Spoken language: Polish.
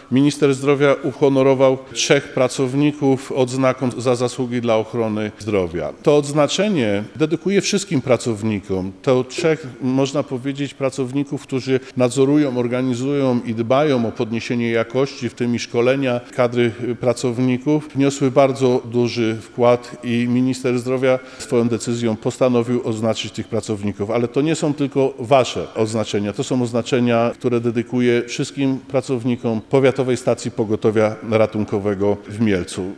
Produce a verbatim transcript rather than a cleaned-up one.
minister zdrowia uhonorował trzech pracowników odznaką za zasługi dla ochrony zdrowia. To odznaczenie dedykuję wszystkim pracownikom. To trzech, można powiedzieć, pracowników, którzy nadzorują, organizują i dbają o podniesienie jakości, w tym i szkolenia kadry pracowników, wniosły bardzo duży wkład i minister zdrowia swoją decyzją postanowił oznaczyć tych pracowników. Ale to nie są tylko wasze oznaczenia, to są oznaczenia, które dedykuję wszystkim pracownikom Powiatowej Stacji Pogotowia Ratunkowego w Mielcu.